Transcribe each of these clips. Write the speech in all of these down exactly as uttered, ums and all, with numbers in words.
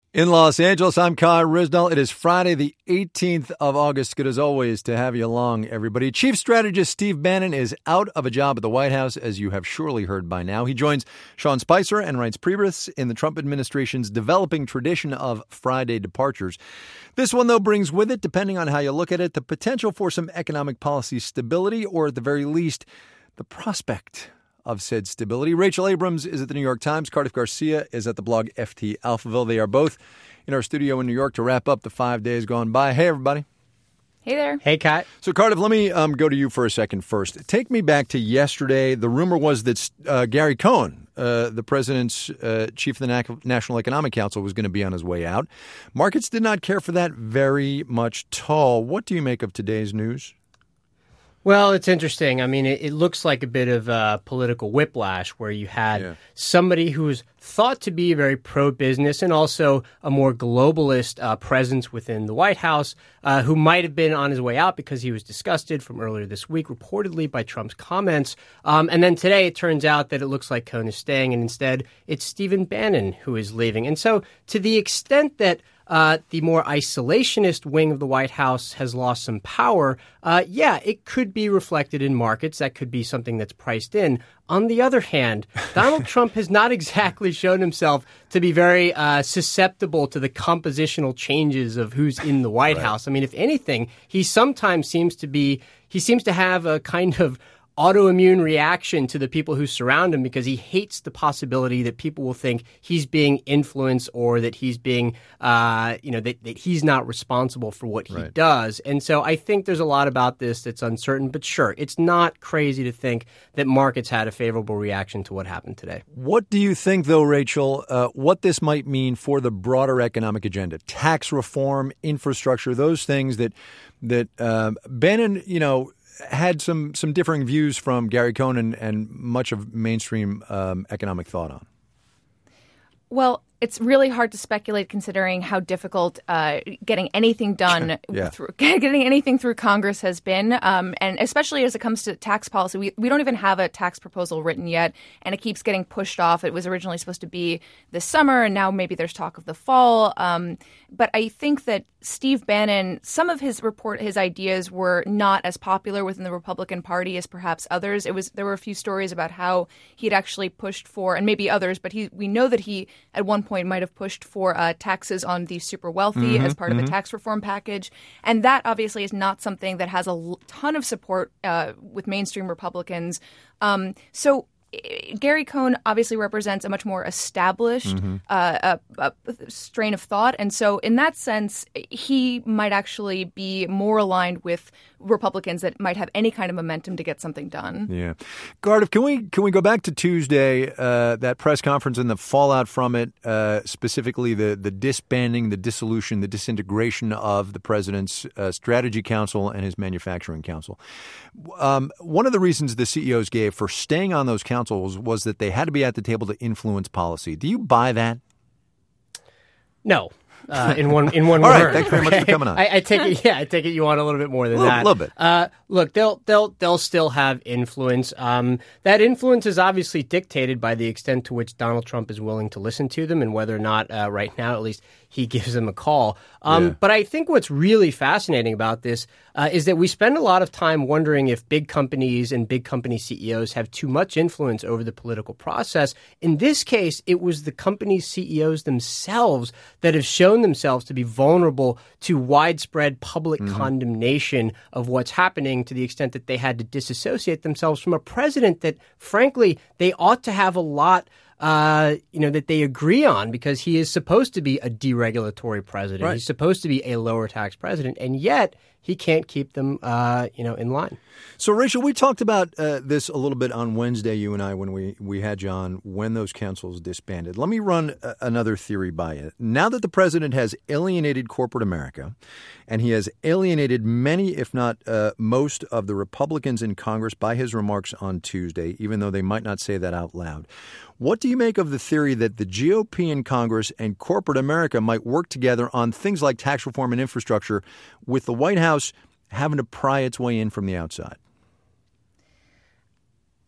In Los Angeles, I'm Kai Risdell. It is Friday, the eighteenth of August. Good as always to have you along, everybody. Chief Strategist Steve Bannon is out of a job at the White House, as you have surely heard by now. He joins Sean Spicer and Reince Priebus in the Trump administration's developing tradition of Friday departures. This one, though, brings with it, depending on how you look at it, the potential for some economic policy stability, or at the very least, the prospect of said stability. Rachel Abrams is at the New York Times. Cardiff Garcia is at the blog F T Alphaville. They are both in our studio in New York to wrap up the five days gone by. Hey, everybody. Hey there. Hey, Kat. So, Cardiff, let me um, go to you for a second first. Take me back to yesterday. The rumor was that uh, Gary Cohn, uh, the president's uh, chief of the Na- National Economic Council, was going to be on his way out. Markets did not care for that very much at all. What do you make of today's news? Well, it's interesting. I mean, it, it looks like a bit of uh, political whiplash where you had Yeah. somebody who's thought to be very pro-business and also a more globalist uh, presence within the White House uh, who might have been on his way out because he was disgusted from earlier this week, reportedly by Trump's comments. Um, and then today it turns out that it looks like Cohn is staying, and instead it's Stephen Bannon who is leaving. And so to the extent that Uh, the more isolationist wing of the White House has lost some power, uh, yeah, it could be reflected in markets. That could be something that's priced in. On the other hand, Donald Trump has not exactly shown himself to be very uh, susceptible to the compositional changes of who's in the White Right. House. I mean, if anything, he sometimes seems to be, he seems to have a kind of autoimmune reaction to the people who surround him because he hates the possibility that people will think he's being influenced or that he's being, uh, you know, that, that he's not responsible for what he Right. does. And so I think there's a lot about this that's uncertain. But sure, it's not crazy to think that markets had a favorable reaction to what happened today. What do you think, though, Rachel, uh, what this might mean for the broader economic agenda? Tax reform, infrastructure, those things that that uh, Bannon, you know, had some some differing views from Gary Cohn and, and much of mainstream um, economic thought on. Well, it's really hard to speculate considering how difficult uh, getting anything done, Yeah. through, getting anything through Congress has been. Um, and especially as it comes to tax policy, we, we don't even have a tax proposal written yet, and it keeps getting pushed off. It was originally supposed to be this summer, and now maybe there's talk of the fall. Um, but I think that Steve Bannon, some of his report, his ideas were not as popular within the Republican Party as perhaps others. It was there were a few stories about how he had actually pushed for, and maybe others, but he we know that he at one point might have pushed for uh, taxes on the super wealthy Mm-hmm, as part mm-hmm. of a tax reform package. And that obviously is not something that has a l- ton of support uh, with mainstream Republicans. Um, so eh, Gary Cohn obviously represents a much more established Mm-hmm. uh, a, a strain of thought. And so in that sense, he might actually be more aligned with Republicans that might have any kind of momentum to get something done. Yeah. Cardiff, can we can we go back to Tuesday, uh, that press conference and the fallout from it, uh, specifically the, the disbanding, the dissolution, the disintegration of the president's uh, strategy council and his manufacturing council. Um, one of the reasons the C E Os gave for staying on those councils was that they had to be at the table to influence policy. Do you buy that? No. Uh, in one in one All right, word. thanks very much for coming on. I, I take it. Yeah, I take it. You want a little bit more than A little- that. little bit. Uh, look, they'll they'll they'll still have influence. Um, that influence is obviously dictated by the extent to which Donald Trump is willing to listen to them, and whether or not, uh, right now at least, he gives them a call. Um, Yeah. But I think what's really fascinating about this uh, is that we spend a lot of time wondering if big companies and big company C E Os have too much influence over the political process. In this case, it was the company's C E Os themselves that have shown themselves to be vulnerable to widespread public Mm-hmm. condemnation of what's happening, to the extent that they had to disassociate themselves from a president that, frankly, they ought to have a lot Uh, you know, that they agree on, because he is supposed to be a deregulatory president. Right. He's supposed to be a lower tax president, and yet he can't keep them, uh, you know, in line. So, Rachel, we talked about uh, this a little bit on Wednesday, you and I, when we, we had you on, when those councils disbanded. Let me run a, another theory by you. Now that the president has alienated corporate America, and he has alienated many, if not uh, most, of the Republicans in Congress by his remarks on Tuesday, even though they might not say that out loud, what do you make of the theory that the G O P in Congress and corporate America might work together on things like tax reform and infrastructure, with the White House having to pry its way in from the outside?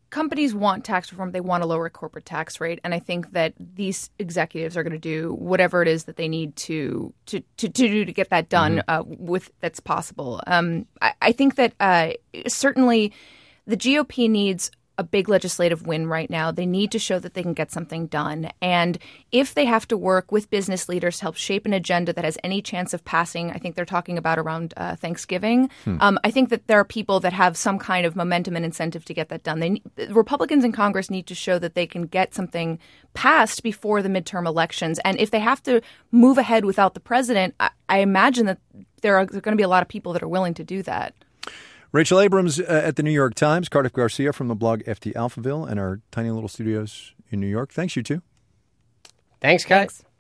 companies want tax reform. They want a lower corporate tax rate. And I think that these executives are going to do whatever it is that they need to to, to, to do to get that done mm-hmm. uh, with that's possible. Um, I, I think that uh, certainly the G O P needs a big legislative win right now. They need to show that they can get something done. And if they have to work with business leaders to help shape an agenda that has any chance of passing, I think they're talking about around uh, Thanksgiving. Hmm. Um, I think that there are people that have some kind of momentum and incentive to get that done. They, Republicans in Congress need to show that they can get something passed before the midterm elections. And if they have to move ahead without the president, I, I imagine that there are going to be a lot of people that are willing to do that. Rachel Abrams uh, at the New York Times, Cardiff Garcia from the blog F T Alphaville, and our tiny little studios in New York. Thanks, you two. Thanks, Kai. Thanks.